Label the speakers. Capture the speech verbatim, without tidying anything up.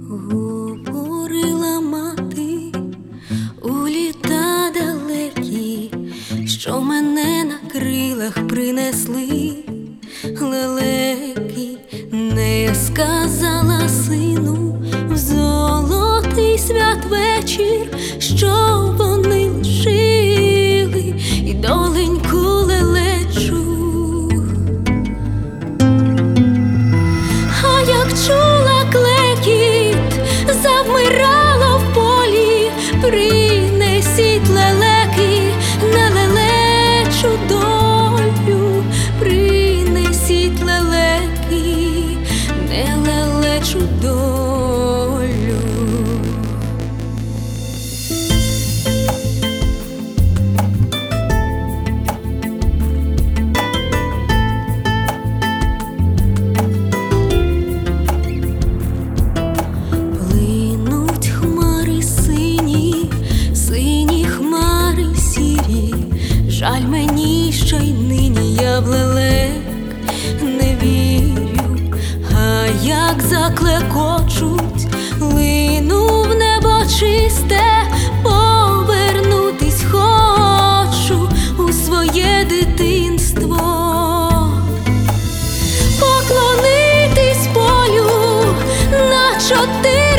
Speaker 1: Говорила мати у літа далекі, що мене на крилах принесли лелеки. Не сказала сину в золотий святвечір, що вони лишили і доленьку лелечу. А як чула клекіт, завмирала в полі, принесіть лелеки на лелечу долю, принесіть лелеки, не лелечу долю. Плинуть хмари сині, сині хмари сірі, жаль мені, що й нині я в лелек не вірю. А як заклекочуть, лину в небо чисте, повернутись хочу у своє дитинство, поклонитись полю на чотири